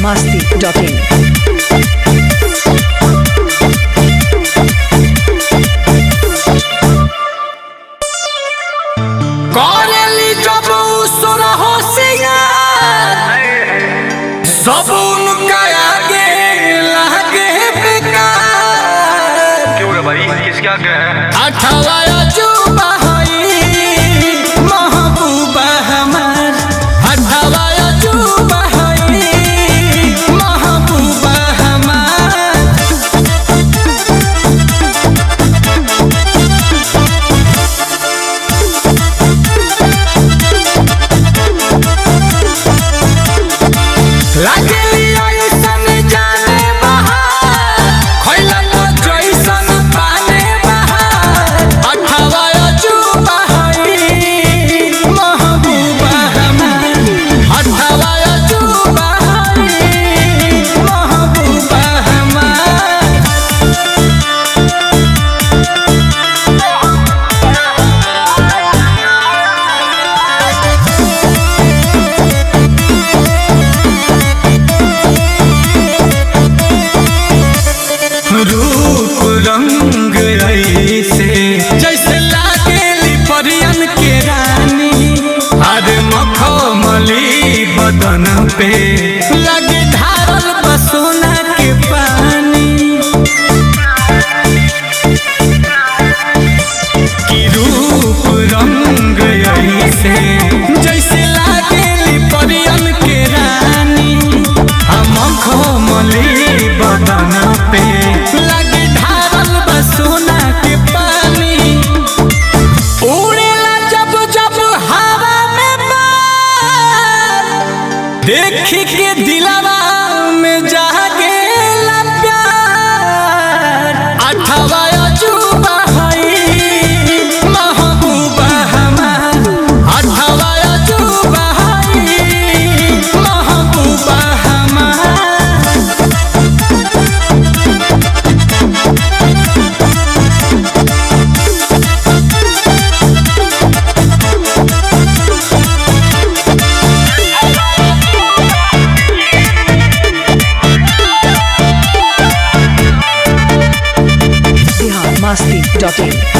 masti.in. करेली जब उसरा होशियार सब उनका आगे लागे बेकार। क्यों रे भाई, किसके आगे है? अठावा अजूबा हई महबूबा हमार, अठावा अजूबा हई महबूबा हमार। लागेली ऐसन जाने बहार, खइला तो जैसन पाने बहार। अठावा अजूबा हई महबूबा हमार, अठावा अजूबा हई महबूबा हमार। रूप रंग ऐसे जैसे लागेली परियन के रानी, अरे मखमली बदन पे लगे ढारल बसोना के पानी। कि रूप रंग ऐसे जैसे लागेली परियन के रानी, मखमली बदन पे लगे ढारल बसोना के पानी। उड़ेला जब जब हवा में बार, देखी के दिलवा में जागेला प्यार। अठावा अजूबा हई महबूबा हमार, अठावा अजूबा हई महबूबा हमार। Masti.in.